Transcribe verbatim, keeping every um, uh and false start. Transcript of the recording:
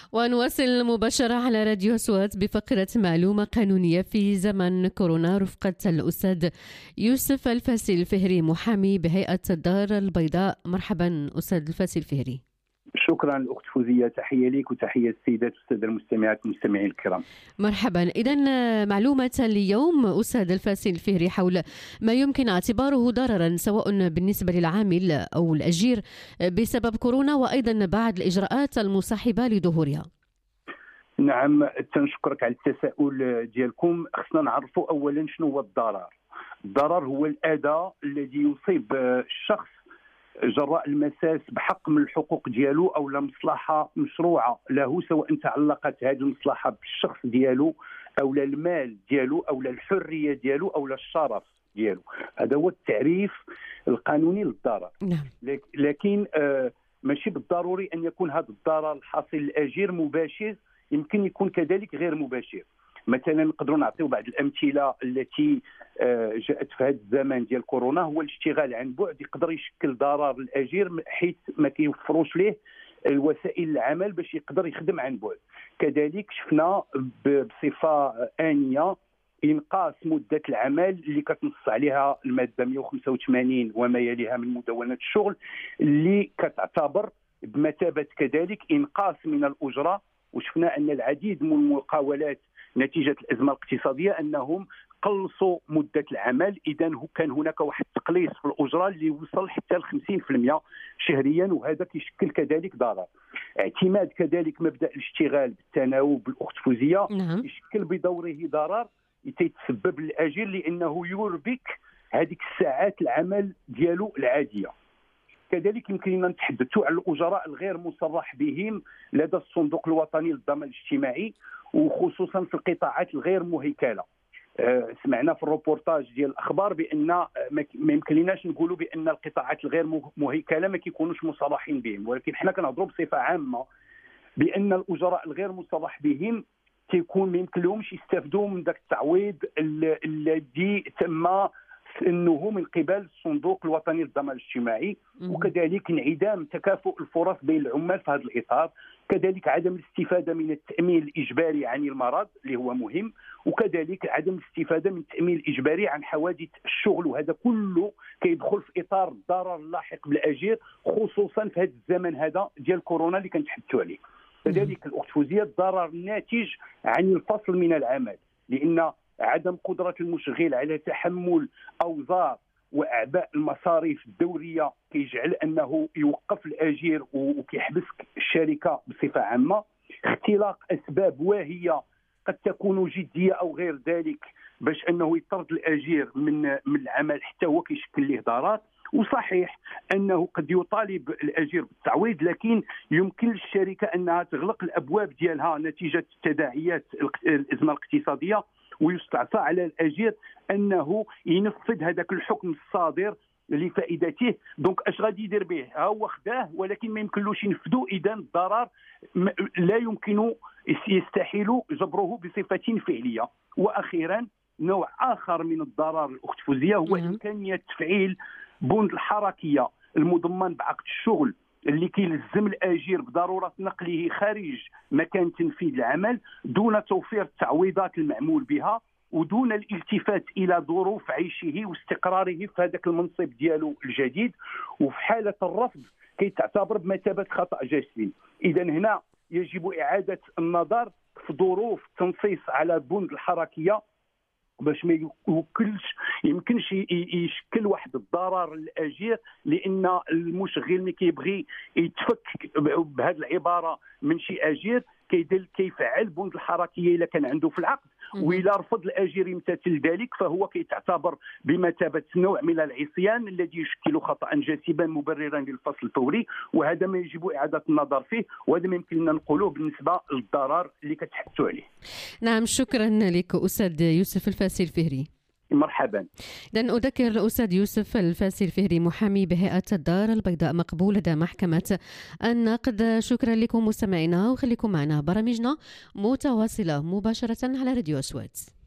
ونواصل مباشرة على راديو أصوات بفقرة معلومة قانونية في زمن كورونا رفقة الأستاذ يوسف الفاسي الفهري محامي بهيئة الدار البيضاء. مرحبا أستاذ الفاسي الفهري. شكرا الأخت فوزية، تحية لك وتحية السيدات والسادة المستمعات والمستمعين الكرام. مرحبا. إذن معلومة اليوم أستاذ الفاسي الفهري حول ما يمكن اعتباره ضررا سواء بالنسبة للعامل أو الأجير بسبب كورونا، وأيضا بعد الإجراءات المصاحبة لظهورها. نعم، تنشكرك على التساؤل ديالكم. خصنا نعرفوا أولا شنو هو الضرر. الضرر هو الأذى الذي يصيب الشخص جراء المساس بحق من الحقوق ديالو او لمصلحه مشروعه له، سواء تعلقت هذه المصلحه بالشخص ديالو او المال ديالو او الحريه ديالو او الشرف ديالو. هذا هو التعريف القانوني للضرر. نعم. لكن آه ماشي بالضروري ان يكون هذا الضرر الحاصل للاجير مباشر، يمكن يكون كذلك غير مباشر. مثلا نقدروا نعطيو بعض الامثله التي جاءت في هذا الزمن ديال كورونا. هو الاشتغال عن بعد يقدر يشكل ضرر للاجير حيث ما كيوفروش ليه الوسائل العمل باش يقدر يخدم عن بعد. كذلك شفنا بصفه انيه انقاص مده العمل اللي كتنص عليها الماده مئة وخمسة وثمانين وما يليها من مدونه الشغل، اللي كتعتبر بمثابه كذلك انقاص من الاجره. وشفنا ان العديد من المقاولات نتيجة الأزمة الاقتصادية أنهم قلصوا مدة العمل. إذن كان هناك واحد التقليص في الأجرة اللي وصل حتى ل خمسين بالمئة شهريا، وهذا كيشكل كذلك ضرر. اعتماد كذلك مبدأ الاشتغال بالتناوب الأخت فوزية نعم. يشكل بدوره ضرر يتسبب للأجير لأنه يربك هذيك الساعات العمل ديالو العادية. كذلك يمكن أن نتحدثوا عن الأجراء الغير مصرح بهم لدى الصندوق الوطني للضمان الاجتماعي، وخصوصا في القطاعات الغير مهيكله. أه سمعنا في الروبورتاج ديال الاخبار بان ما يمكنناش نقولوا بان القطاعات الغير مهيكله ما كيكونوش مصرحين بهم، ولكن حنا كنهضروا بصفه عامه بان الاجراء الغير مصرح بهم تيكون ما يمكن لهمش يستافدوا من ذاك التعويض الذي تم انه من قبل الصندوق الوطني للضمان الاجتماعي. وكذلك انعدام تكافؤ الفرص بين العمال في هذا الاطار، كذلك عدم الاستفاده من التامين الاجباري عن المرض اللي هو مهم، وكذلك عدم الاستفاده من التامين الاجباري عن حوادث الشغل. وهذا كله كيدخل في اطار الضرر اللاحق بالاجير، خصوصا في هذا الزمن هذا ديال كورونا اللي كنتحدثوا عليه. كذلك الاخت فوزيه الضرر الناتج عن الفصل من العمل، لان عدم قدرة المشغل على تحمل أوزار وأعباء المصاريف الدورية كيجعل أنه يوقف الأجير وكيحبس الشركة بصفة عامة. اختلاق أسباب واهية قد تكون جدية أو غير ذلك باش أنه يطرد الأجير من من العمل حتى هو كيشكل له ضرر. وصحيح أنه قد يطالب الأجير بالتعويض، لكن يمكن للشركة أنها تغلق الأبواب ديالها نتيجة تداعيات الأزمة الاقتصادية، ويستعصى على الأجير أنه ينفذ هذاك الحكم الصادر لفائدته. دونك اش غادي يدير به؟ ها هو خداه ولكن ما يمكنلوش ينفذوا. اذا الضرر لا يمكن يستحيل جبره بصفة فعلية. وأخيرا نوع آخر من الضرر الأخت فوزية هو إمكانية تفعيل بند الحركية المضمن بعقد الشغل اللي كيلزم الأجير بضرورة نقله خارج مكان تنفيذ العمل دون توفير التعويضات المعمول بها ودون الالتفات إلى ظروف عيشه واستقراره في هذاك المنصب ديالو الجديد. وفي حالة الرفض كيتعتبر بمثابة خطأ جسيم. إذا هنا يجب إعادة النظر في ظروف التنصيص على بند الحركية باش ما يوكلش يمكنش يشكل واحد الضرر للاجير، لان المشغل ملي كيبغي يتفك بهذه العباره من شي اجير كيدير كيفعل بند الحركيه الا كان عنده في العقد، واذا رفض الاجير يمتثل ذلك فهو كيتعتبر بمثابه نوع من العصيان الذي يشكل خطا جسيما مبررا للفصل الفوري. وهذا ما يجب اعاده النظر فيه، وهذا ما يمكننا نقوله بالنسبه للضرر اللي كتحدثوا عليه. نعم، شكرا لك استاذ يوسف الفاسي الفهري. مرحبا. إذن أذكر الأستاذ يوسف الفاسي الفهري محامي بهيئة الدار البيضاء مقبول لدى محكمة النقد. شكرا لكم مستمعينا، وخليكم معنا برامجنا متواصلة مباشرة على راديو أصوات.